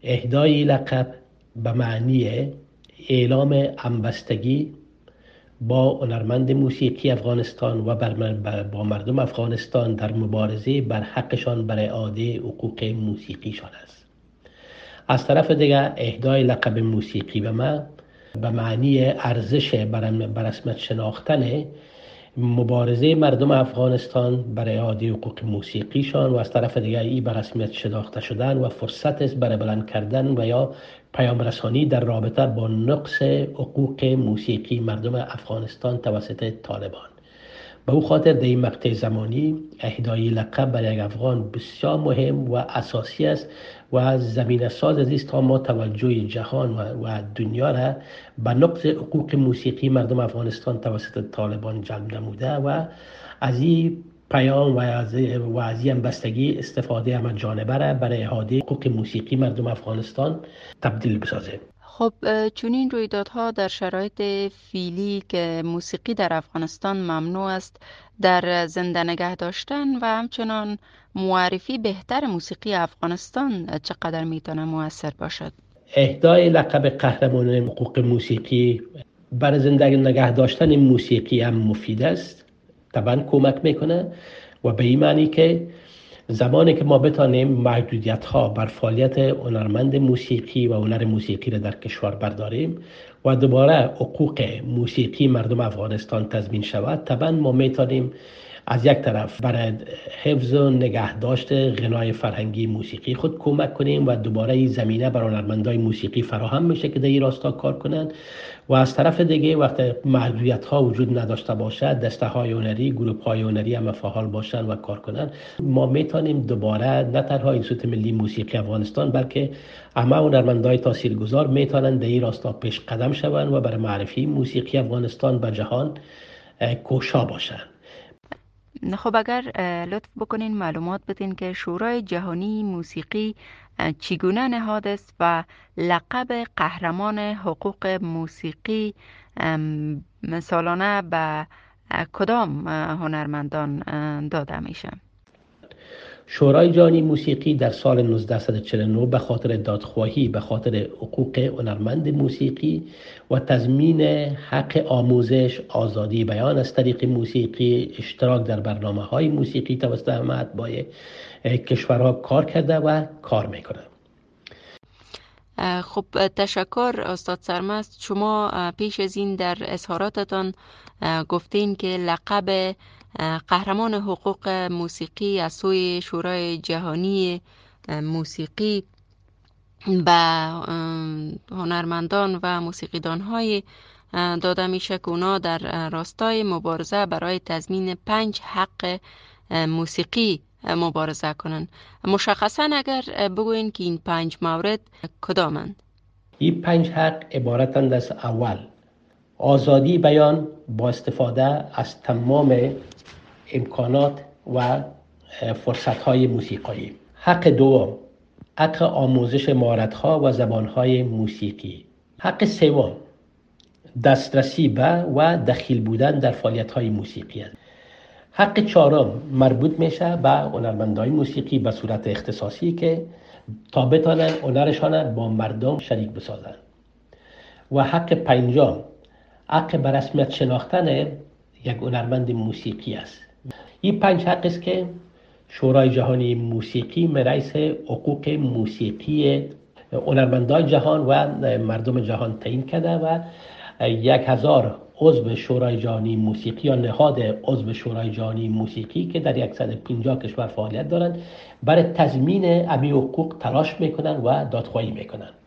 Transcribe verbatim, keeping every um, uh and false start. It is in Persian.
اهدای لقب به معنی اعلام همبستگی با هنرمند موسیقی افغانستان و با مردم افغانستان در مبارزه بر حقشان بر اعاده حقوق موسیقیشان است. از طرف دیگر اهدای لقب موسیقی به من به معنی ارزش بر رسمیت شناختن مبارزه مردم افغانستان برای اعاده حقوق موسیقیشان و از طرف دیگر این به رسمیت شناخته شدن و فرصت است برای بلند کردن و یا پیام رسانی در رابطه با نقص حقوق موسیقی مردم افغانستان توسط طالبان. به او خاطر در این مقطع زمانی اهدای لقب برای یک افغان بسیار مهم و اساسی است و زمینه ساز است تا ما توجه جهان و دنیا را به نقص حقوق موسیقی مردم افغانستان توسط طالبان جلب نموده و از این پیام و از و از این بستگی استفاده همه جانبه را برای اعاده حقوق موسیقی مردم افغانستان تبدیل بسازه. خب چون این رویدادها در شرایط فعلی که موسیقی در افغانستان ممنوع است در زنده نگه داشتن و همچنان معرفی بهتر موسیقی افغانستان چقدر میتونه مؤثر باشد؟ اهدای لقب قهرمان حقوق موسیقی برای زنده نگه داشتن موسیقی هم مفید است، طبعا کمک میکنه و به این معنی که زمانی که ما بتانیم محدودیت ها بر فعالیت هنرمند موسیقی و هنر موسیقی را در کشور برداریم و دوباره حقوق موسیقی مردم افغانستان تضمین شود، طبعا ما میتونیم از یک طرف برای حفظ و نگهداشت غنای فرهنگی موسیقی خود کمک کنیم و دوباره این زمینه برای هنرمندای موسیقی فراهم میشه که در این راستا کار کنند و از طرف دیگه وقتی محدودیت ها وجود نداشته باشد دسته های هنری، گروه های هنری هم فعال باشند و کار کنند، ما میتونیم دوباره نه تنها اینستیتوت ملی موسیقی افغانستان بلکه همه هنرمندای تاثیرگذار میتونند در این راستا پیش قدم شوند و برای معرفی موسیقی افغانستان به جهان کوشا باشند. خب اگر لطف بکنین معلومات بدین که شورای جهانی موسیقی چگونه نهاد است و لقب قهرمان حقوق موسیقی سالانه به کدام هنرمندان داده میشه؟ شورای جهانی موسیقی در سال نوزده چهل و نه به خاطر دادخواهی به خاطر حقوق هنرمند موسیقی و تضمین حق آموزش، آزادی بیان از طریق موسیقی، اشتراک در برنامه‌های موسیقی توسط همه اتباع کشورها کار کرده و کار میکنه. خب تشکر استاد سرمست. شما پیش از این در اظهاراتتان گفتین که لقب قهرمان حقوق موسیقی از سوی شورای جهانی موسیقی به هنرمندان و موسیقیدان‌های داده میشه که اونا در راستای مبارزه برای تضمین پنج حق موسیقی مبارزه کنن. مشخصا اگر بگوین که این پنج مورد کدامند؟ این پنج حق عبارتند از: اول، آزادی بیان با استفاده از تمام امکانات و فرصت‌های موسیقایی. حق دوم، حق آموزش مهارت‌ها و زبان‌های موسیقی. حق سوم، دسترسی به و دخیل بودن در فعالیت‌های موسیقی است. حق چهارم مربوط میشه به هنرمندای موسیقی به صورت اختصاصی که تا بتانن هنرشان با مردم شریک بسازن. و حق پنجم، حق به رسمیت شناختن یک هنرمند موسیقی است. این پنج حق است که شورای جهانی موسیقی رئیس حقوق موسیقی هنرمندان جهان و مردم جهان تعیین کرده و یک هزار عضو شورای جهانی موسیقی یا نهاد عضو شورای جهانی موسیقی که در صد و پنجاه کشور فعالیت دارند برای تضمین همین حقوق تلاش میکنن و دادخواهی میکنن.